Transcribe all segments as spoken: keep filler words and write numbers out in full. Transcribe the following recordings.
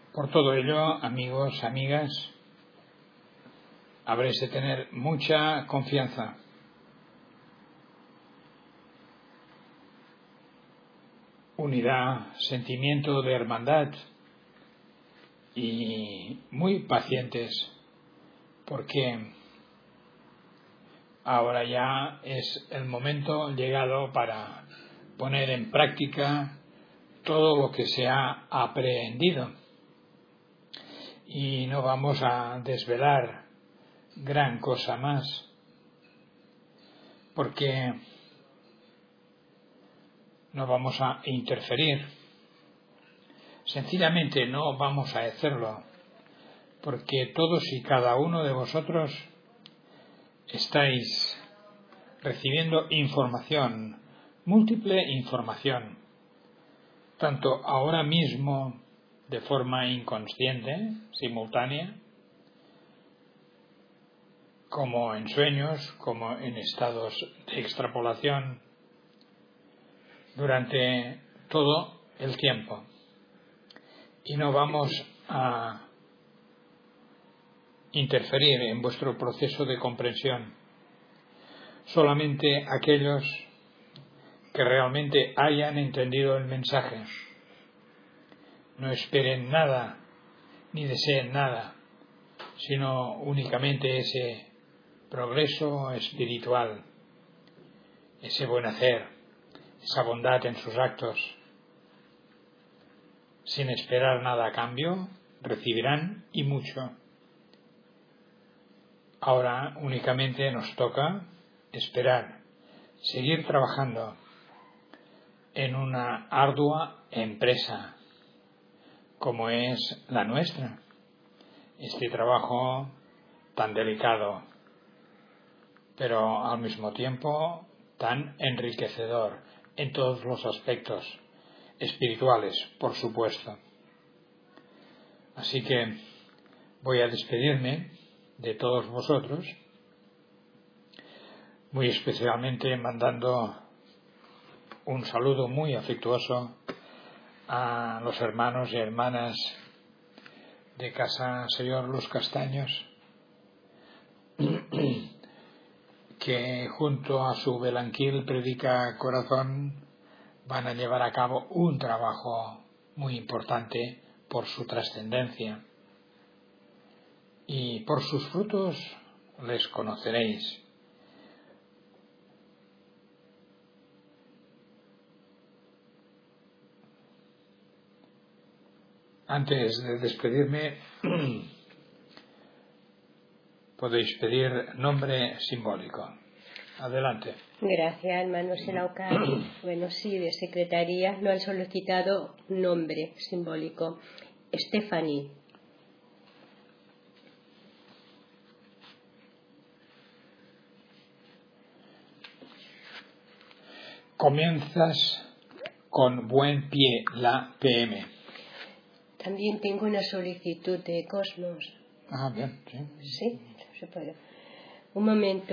Por todo ello, amigos, amigas, habréis de tener mucha confianza. Unidad, sentimiento de hermandad y muy pacientes, porque ahora ya es el momento llegado para poner en práctica todo lo que se ha aprehendido. Y no vamos a desvelar gran cosa más, porque no vamos a interferir. Sencillamente no vamos a hacerlo, porque todos y cada uno de vosotros estáis recibiendo información, múltiple información, tanto ahora mismo de forma inconsciente, simultánea, como en sueños, como en estados de extrapolación, durante todo el tiempo. Y no vamos a interferir en vuestro proceso de comprensión. Solamente aquellos que realmente hayan entendido el mensaje. No esperen nada, ni deseen nada, sino únicamente ese progreso espiritual, ese buen hacer, esa bondad en sus actos. Sin esperar nada a cambio, recibirán y mucho. Ahora únicamente nos toca esperar, seguir trabajando en una ardua empresa como es la nuestra. Este trabajo tan delicado, pero al mismo tiempo tan enriquecedor en todos los aspectos espirituales, por supuesto. Así que voy a despedirme de todos vosotros, muy especialmente mandando un saludo muy afectuoso a los hermanos y hermanas de Casa Señor Los Castaños, que junto a su Belanquil Predica Corazón van a llevar a cabo un trabajo muy importante por su trascendencia, y por sus frutos les conoceréis. Antes de despedirme, podéis pedir nombre simbólico. Adelante. Gracias, hermano Selaucar. Bueno, sí, de secretaría no han solicitado nombre simbólico. Stephanie. Comienzas con buen pie la P M. También tengo una solicitud de Cosmos. Ah, bien, sí. Sí, se puede. Un momento.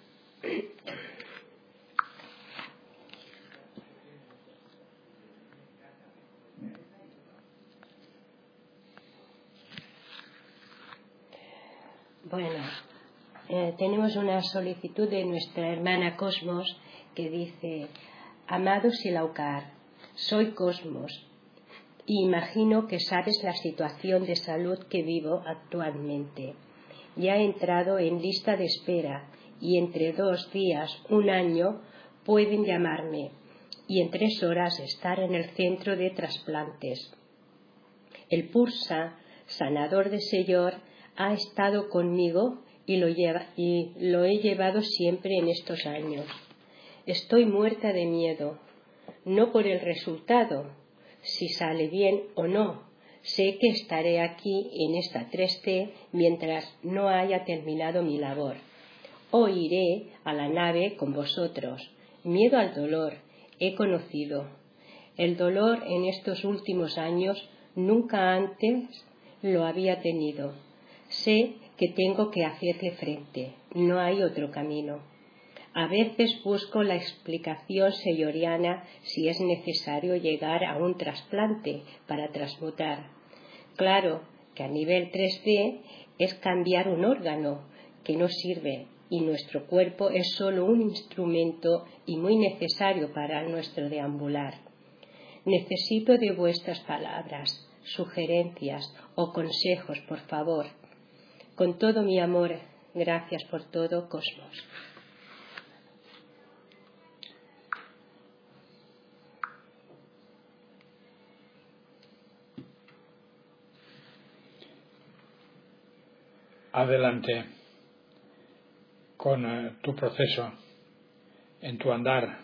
Bueno, eh, tenemos una solicitud de nuestra hermana Cosmos que dice: Amado Silaucar, soy Cosmos y imagino que sabes la situación de salud que vivo actualmente. Ya he entrado en lista de espera y entre dos días, un año, pueden llamarme y en tres horas estar en el centro de trasplantes. El Pursa, sanador de Señor, ha estado conmigo y lo, lleva, y lo he llevado siempre en estos años. Estoy muerta de miedo, no por el resultado, si sale bien o no. Sé que estaré aquí en esta tres T mientras no haya terminado mi labor. O iré a la nave con vosotros. Miedo al dolor he conocido. El dolor en estos últimos años nunca antes lo había tenido. Sé que tengo que hacerle frente. No hay otro camino. A veces busco la explicación señoriana si es necesario llegar a un trasplante para transmutar. Claro que a nivel tres D es cambiar un órgano que no sirve y nuestro cuerpo es solo un instrumento y muy necesario para nuestro deambular. Necesito de vuestras palabras, sugerencias o consejos, por favor. Con todo mi amor, gracias por todo, Cosmos. Adelante con uh, tu proceso, en tu andar,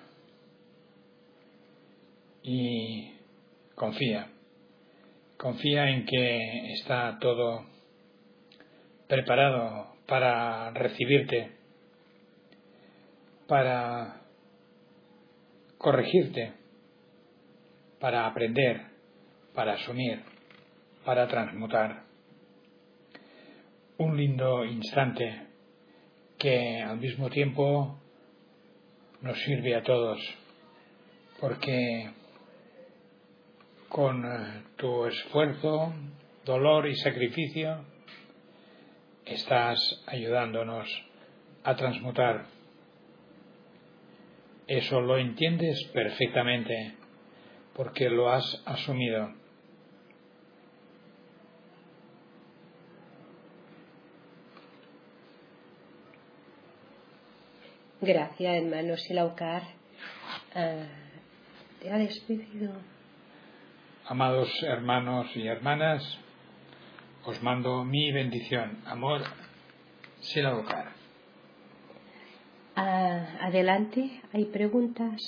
y confía, confía en que está todo preparado para recibirte, para corregirte, para aprender, para asumir, para transmutar. Un lindo instante que al mismo tiempo nos sirve a todos, porque con tu esfuerzo, dolor y sacrificio estás ayudándonos a transmutar. Eso lo entiendes perfectamente porque lo has asumido. Gracias, hermano Silaucar. Uh, ¿Te ha despedido? Amados hermanos y hermanas, os mando mi bendición. Amor, Silaucar. Uh, adelante, ¿hay preguntas?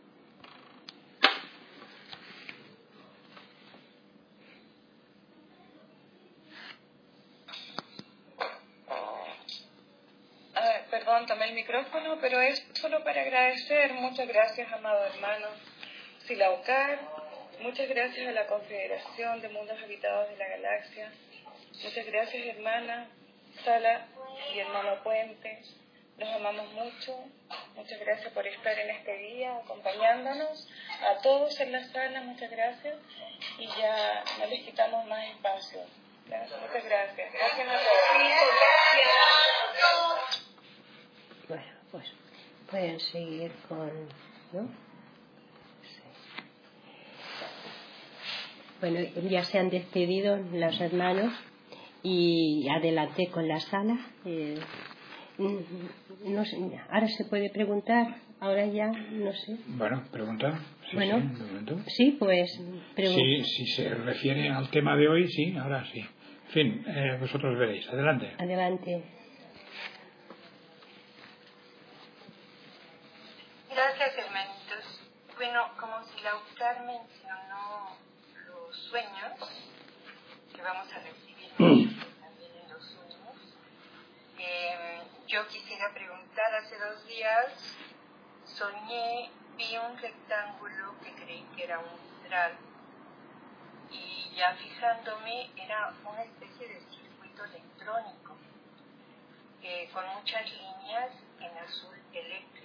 Perdón, tomé el micrófono, pero es solo para agradecer. Muchas gracias, amado hermano Silaucar. Muchas gracias a la Confederación de Mundos Habitados de la Galaxia. Muchas gracias, hermana Sala y hermano Puente. Los amamos mucho. Muchas gracias por estar en este día acompañándonos. A todos en la sala, muchas gracias. Y ya no les quitamos más espacio. Gracias, muchas gracias. Gracias a todos. Gracias. Bueno, pues pueden seguir con, ¿no? Sí. Bueno, ya se han despedido los hermanos y adelante con la sala. Eh, no sé, ahora se puede preguntar, ahora ya, no sé. Bueno, pregunta. Sí, bueno, sí, un momento. Sí, pues. Sí, si se refiere al tema de hoy, sí, ahora sí. En fin, eh, vosotros veréis. Adelante. Adelante. Gracias, hermanitos. Bueno, como Silaucar mencionó los sueños, que vamos a recibir también en los sueños, eh, yo quisiera preguntar, hace dos días soñé, vi un rectángulo que creí que era un umbral, y ya fijándome era una especie de circuito electrónico, eh, con muchas líneas en azul eléctrico.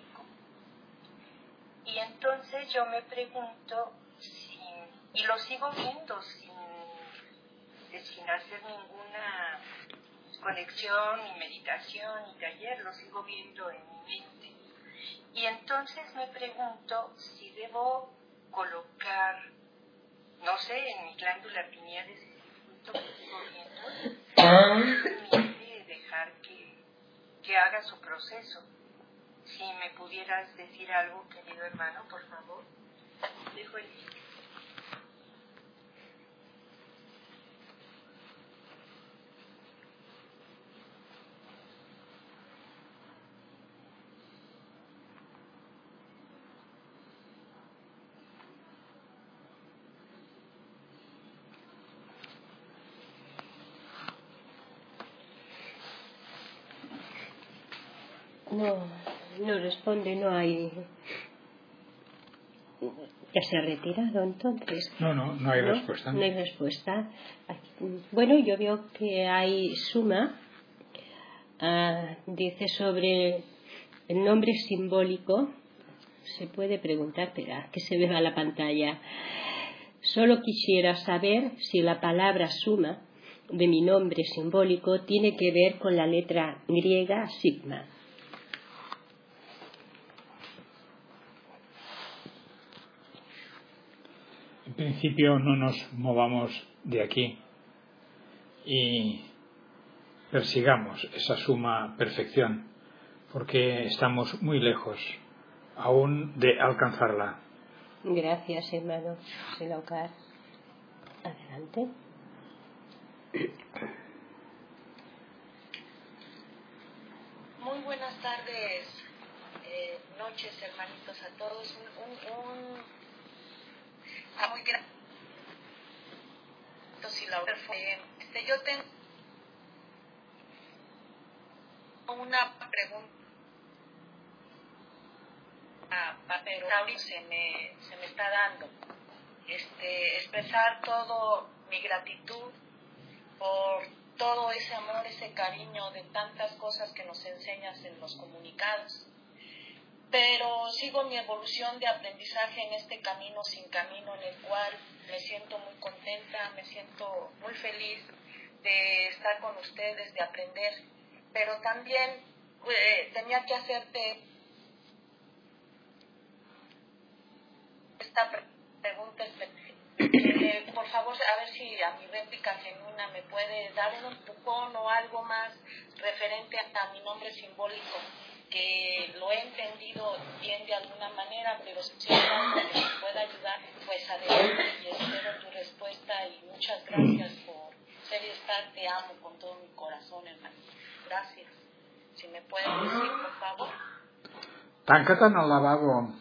Y entonces yo me pregunto, si, y lo sigo viendo sin, sin hacer ninguna conexión, ni meditación, ni taller, lo sigo viendo en mi mente. Y entonces me pregunto si debo colocar, no sé, en mi glándula pineal ese circuito que sigo viendo, y dejar que, que haga su proceso. Si me pudieras decir algo, querido hermano, por favor. Dejo el link. No, no responde, no hay. Ya se ha retirado entonces. No, no, no hay ¿No? respuesta. No hay respuesta. Bueno, yo veo que hay suma. Ah, dice sobre el nombre simbólico. Se puede preguntar, espera, que se vea la pantalla. Solo quisiera saber si la palabra suma de mi nombre simbólico tiene que ver con la letra griega sigma. En principio no nos movamos de aquí y persigamos esa suma perfección, porque estamos muy lejos aún de alcanzarla. Gracias, hermano Silaucar. Adelante. Muy buenas tardes, eh, noches, hermanitos, a todos. Un, un, un a muy grande. Este, yo tengo una pregunta, pero se me, se me está dando. Este, expresar todo mi gratitud por todo ese amor, ese cariño de tantas cosas que nos enseñas en los comunicados. Pero sigo mi evolución de aprendizaje en este camino sin camino, en el cual me siento muy contenta, me siento muy feliz de estar con ustedes, de aprender. Pero también eh, tenía que hacerte esta pregunta específica. Eh, por favor, a ver si a mi réplica genuina me puede dar un empujón o algo más referente a mi nombre simbólico, que lo he entendido bien de alguna manera, pero si hay algo que me pueda ayudar, pues adelante, y espero tu respuesta. Y muchas gracias por ser y estar. Te amo con todo mi corazón, hermano. Gracias. Si me puedes decir, por favor. Tanca't en el lavabo.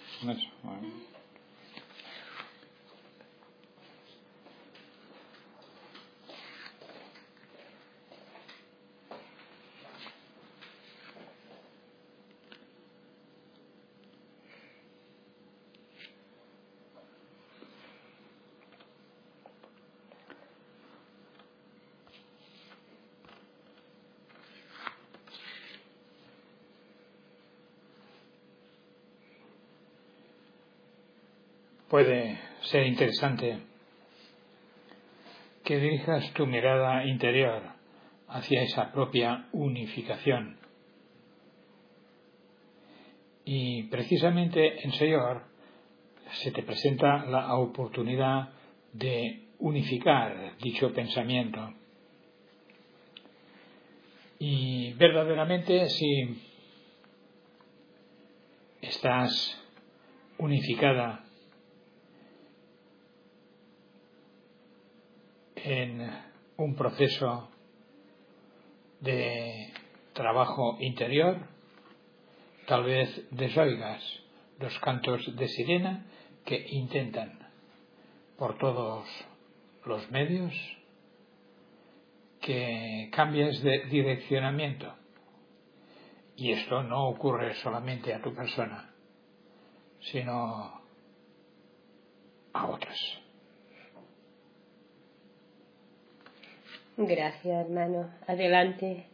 Puede ser interesante que dirijas tu mirada interior hacia esa propia unificación. Y precisamente en Señor se te presenta la oportunidad de unificar dicho pensamiento. Y verdaderamente, si estás unificada en un proceso de trabajo interior, tal vez desoigas los cantos de sirena que intentan por todos los medios que cambies de direccionamiento. Y esto no ocurre solamente a tu persona, sino a otras. Gracias, hermano. Adelante.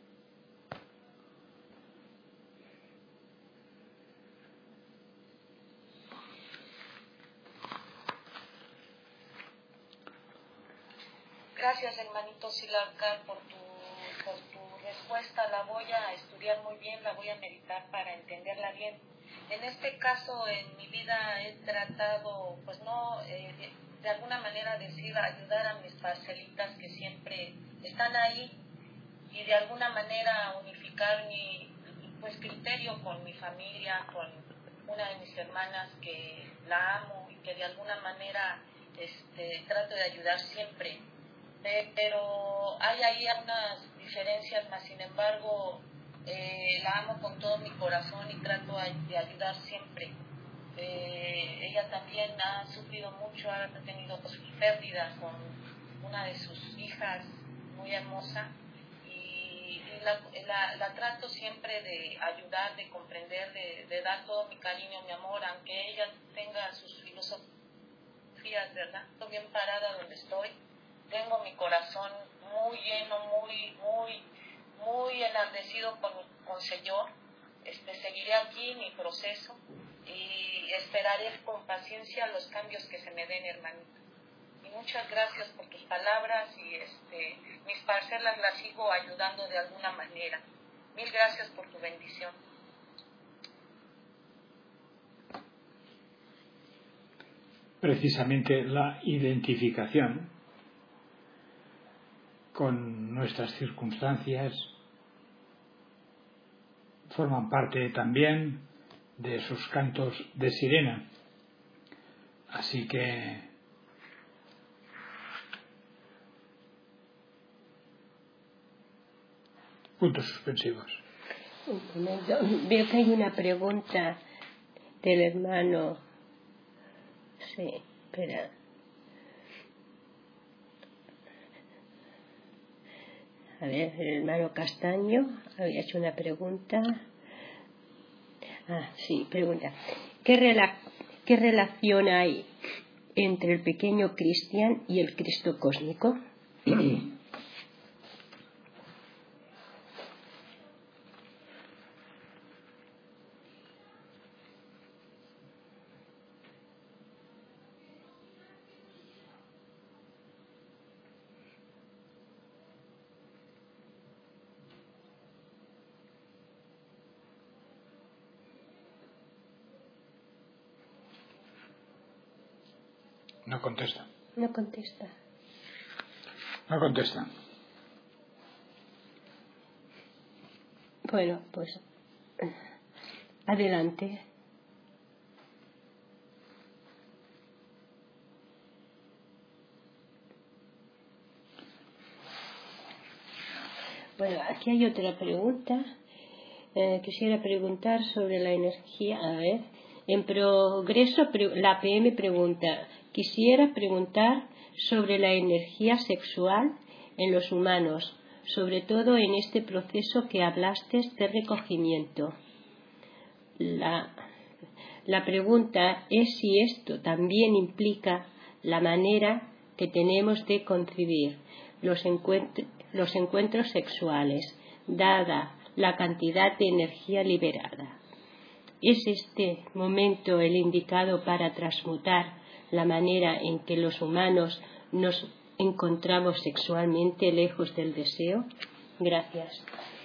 Gracias, hermanito Silaucar, por tu, por tu respuesta. La voy a estudiar muy bien, la voy a meditar para entenderla bien. En este caso, en mi vida he tratado, pues no, eh, de, de alguna manera decir, ayudar a mis parcelitas que siempre están ahí, y de alguna manera unificar mi pues criterio con mi familia, con una de mis hermanas que la amo y que de alguna manera este, trato de ayudar siempre. Pero hay ahí unas diferencias, más sin embargo eh, la amo con todo mi corazón y trato de ayudar siempre. Eh, ella también ha sufrido mucho, ha tenido pues, pérdidas con una de sus hijas muy hermosa, y, y la, la, la trato siempre de ayudar, de comprender, de, de dar todo mi cariño, mi amor, aunque ella tenga sus filosofías, ¿verdad? Estoy bien parada donde estoy. Tengo mi corazón muy lleno, muy, muy, muy enardecido con, con Señor. Este, seguiré aquí mi proceso y, y esperaré con paciencia los cambios que se me den, hermanita. Y muchas gracias por tus palabras y este, mis parcelas las sigo ayudando de alguna manera. Mil gracias por tu bendición. Precisamente la identificación con nuestras circunstancias forman parte también de sus cantos de sirena. Así que puntos suspensivos. Un momento. Veo que hay una pregunta del hermano. Sí, espera. A ver, el hermano Castaño había hecho una pregunta. Ah, sí, pregunta. ¿Qué, rela- qué relación hay entre el pequeño Cristian y el Cristo cósmico? No contesta. No contesta. No contesta. Bueno, pues adelante. Bueno, aquí hay otra pregunta. Eh, quisiera preguntar sobre la energía. A ver, en progreso, la P M pregunta. Quisiera preguntar sobre la energía sexual en los humanos, sobre todo en este proceso que hablaste de recogimiento. La, la pregunta es si esto también implica la manera que tenemos de concebir los encuentros, los encuentros sexuales, dada la cantidad de energía liberada. ¿Es este momento el indicado para transmutar la manera en que los humanos nos encontramos sexualmente lejos del deseo? Gracias.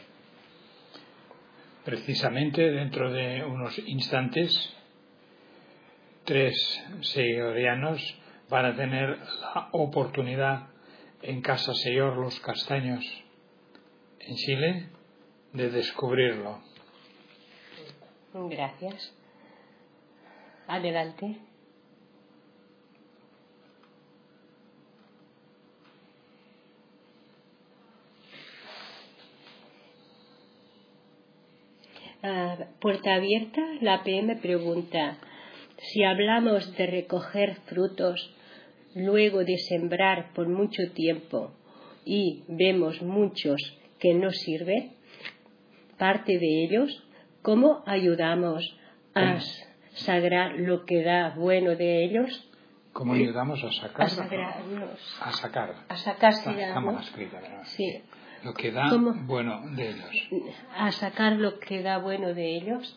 Precisamente dentro de unos instantes, tres señorianos van a tener la oportunidad en Casa Señor Los Castaños, en Chile, de descubrirlo. Gracias. Adelante. Ah, puerta abierta, la P M pregunta, si hablamos de recoger frutos luego de sembrar por mucho tiempo y vemos muchos que no sirven, parte de ellos, ¿cómo ayudamos a sagrar lo que da bueno de ellos? ¿Cómo ayudamos a sacar? A sagrarnos. A sacar. A sacar, Está, está mal escrita, ¿verdad? Sí. Lo que da ¿Cómo? bueno de ellos. A sacar lo que da bueno de ellos.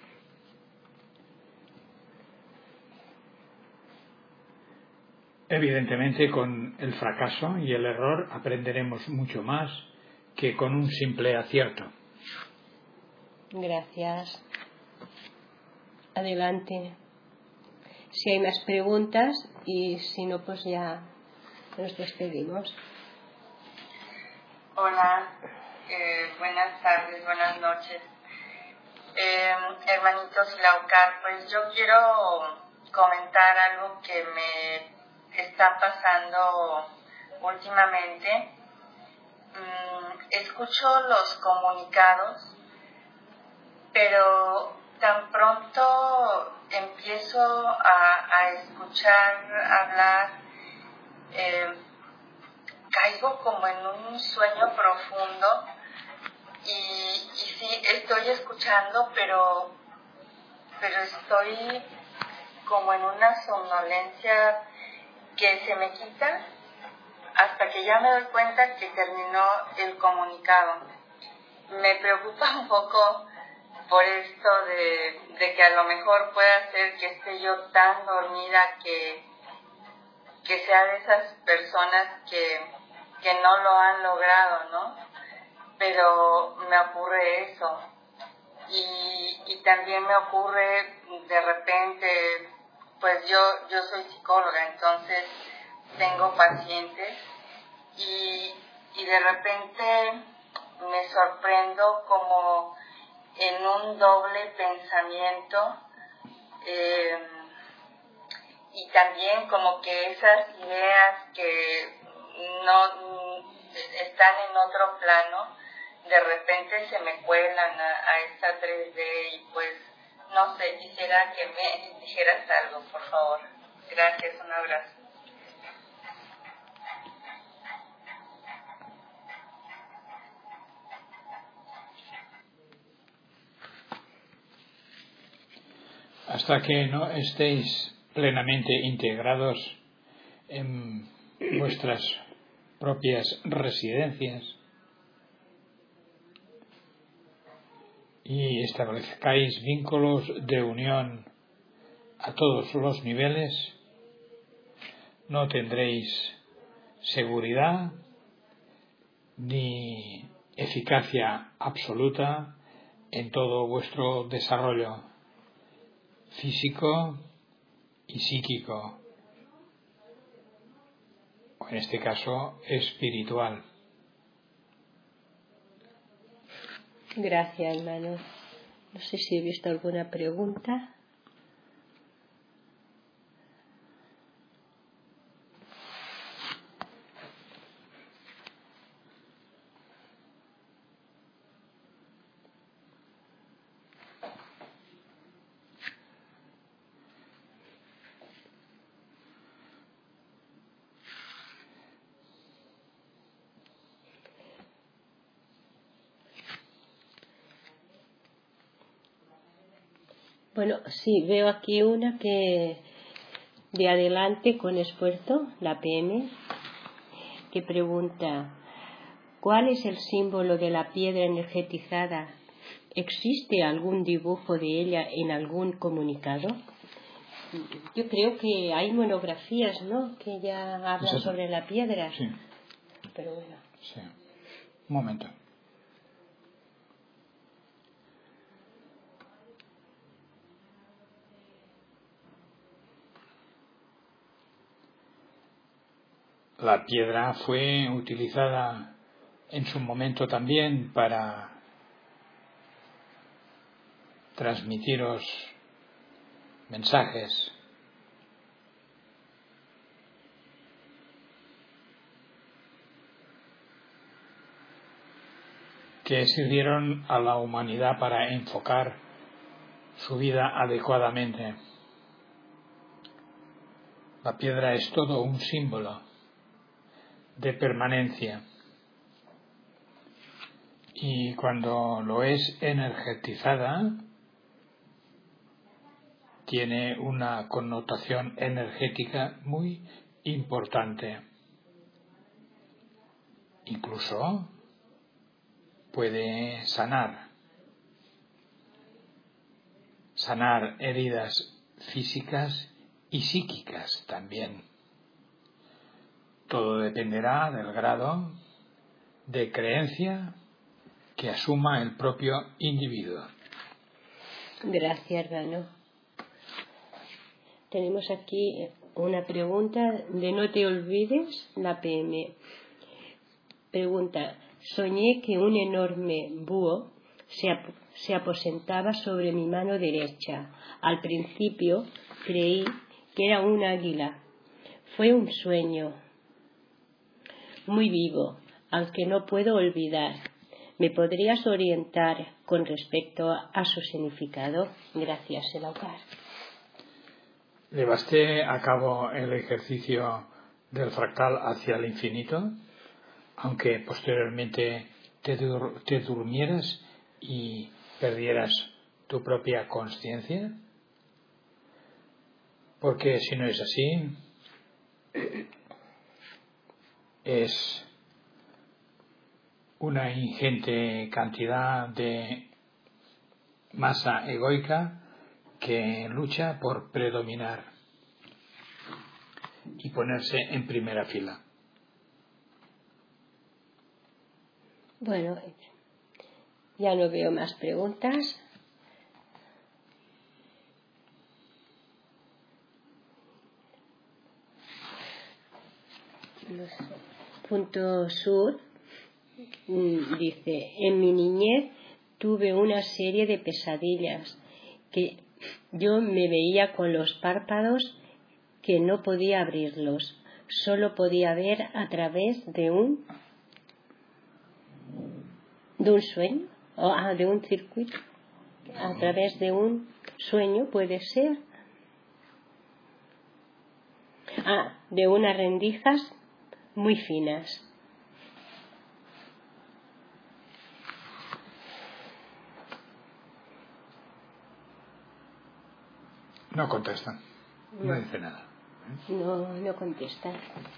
Evidentemente, con el fracaso y el error aprenderemos mucho más que con un simple acierto. Gracias. Adelante. Si hay más preguntas y si no, pues ya nos despedimos. Hola, eh, buenas tardes, buenas noches. Eh, hermanitos Silaucar, pues yo quiero comentar algo que me está pasando últimamente. Mm, escucho los comunicados, pero tan pronto empiezo a, a escuchar hablar, eh, caigo como en un sueño profundo y, y sí, estoy escuchando, pero, pero estoy como en una somnolencia que se me quita hasta que ya me doy cuenta que terminó el comunicado. Me preocupa un poco por esto de, de que a lo mejor pueda ser que esté yo tan dormida que, que sea de esas personas que, que no lo han logrado, ¿no? Pero me ocurre eso. Y, y también me ocurre de repente, pues yo, yo soy psicóloga, entonces tengo pacientes y, y de repente me sorprendo como en un doble pensamiento eh, y también como que esas ideas que no están en otro plano de repente se me cuelan a, a esta tres D y pues no sé, quisiera que me dijeras algo, por favor. Gracias, un abrazo. Hasta que no estéis plenamente integrados en vuestras propias residencias y establezcáis vínculos de unión a todos los niveles, no tendréis seguridad ni eficacia absoluta en todo vuestro desarrollo físico y psíquico, o en este caso espiritual. Gracias, hermano. No sé si he visto alguna pregunta. Bueno, sí, veo aquí una que de adelante con esfuerzo, la P M, que pregunta: ¿cuál es el símbolo de la piedra energetizada? ¿Existe algún dibujo de ella en algún comunicado? Yo creo que hay monografías, ¿no?, que ya hablan sobre la piedra. Sí. Pero bueno. Sí. Un momento. La piedra fue utilizada en su momento también para transmitiros mensajes. Que sirvieron a la humanidad para enfocar su vida adecuadamente. La piedra es todo un símbolo de permanencia y cuando lo es energetizada tiene una connotación energética muy importante. Incluso puede sanar, sanar heridas físicas y psíquicas también. Todo dependerá del grado de creencia que asuma el propio individuo. Gracias, hermano. Tenemos aquí una pregunta de No te olvides, la P M. Pregunta: soñé que un enorme búho se, ap- se aposentaba sobre mi mano derecha. Al principio creí que era un águila. Fue un sueño muy vivo, al que no puedo olvidar. ¿Me podrías orientar con respecto a su significado? Gracias, Elaukar. ¿Llevaste a cabo el ejercicio del fractal hacia el infinito, aunque posteriormente te, dur- te durmieras y perdieras tu propia conciencia? Porque si no es así, es una ingente cantidad de masa egoica que lucha por predominar y ponerse en primera fila. Bueno, ya no veo más preguntas. Punto sur dice: en mi niñez tuve una serie de pesadillas que yo me veía con los párpados que no podía abrirlos, solo podía ver a través de un de un sueño o ah, de un circuito, a través de un sueño, puede ser, ah, de unas rendijas muy finas. No contesta, no, no dice nada. No, no contesta.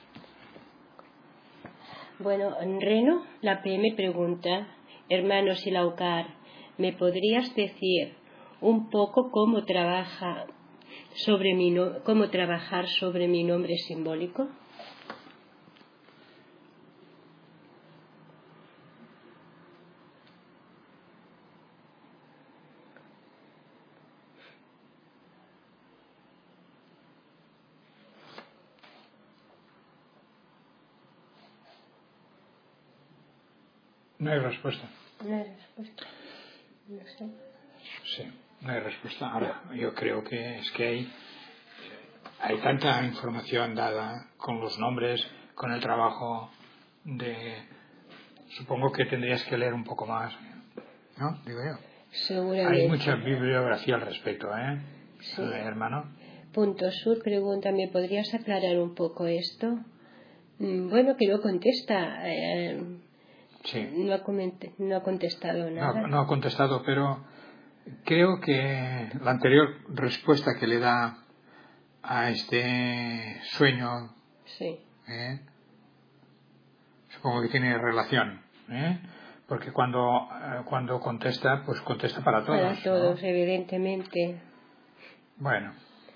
Bueno, Reno, la P M pregunta: hermano Silaucar, ¿me podrías decir un poco cómo trabaja sobre mi no, cómo trabajar sobre mi nombre simbólico? No hay respuesta. No hay respuesta. No sé. Sí, no hay respuesta. Ahora, yo creo que es que hay, hay tanta información dada con los nombres, con el trabajo de... Supongo que tendrías que leer un poco más, ¿no? Digo yo. Seguramente. Hay mucha bibliografía al respecto, ¿eh? Sí. Eh, hermano. Punto Sur pregunta: ¿me podrías aclarar un poco esto? Bueno, que no contesta. Eh, sí. No ha, coment- no ha contestado nada. No, no ha contestado, pero creo que la anterior respuesta que le da a este sueño, sí. ¿eh? Supongo que tiene relación, ¿eh? Porque cuando, eh, cuando contesta, pues contesta para todos. Para todos, ¿no? Evidentemente. Bueno.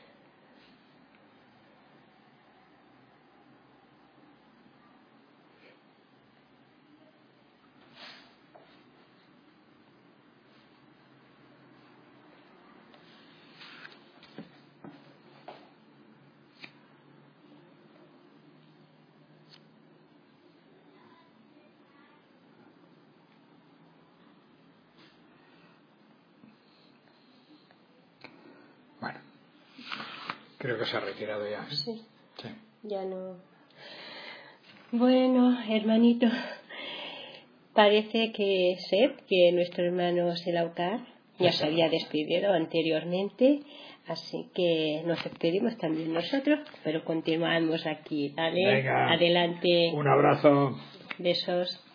Bueno, creo que se ha retirado ya. ¿eh? Sí. Sí. Ya no. Bueno, hermanito, parece que sé que nuestro hermano Silaucar ya se había despedido anteriormente, así que nos despedimos también nosotros, pero continuamos aquí. ¿Vale? Venga, adelante. Un abrazo. Besos.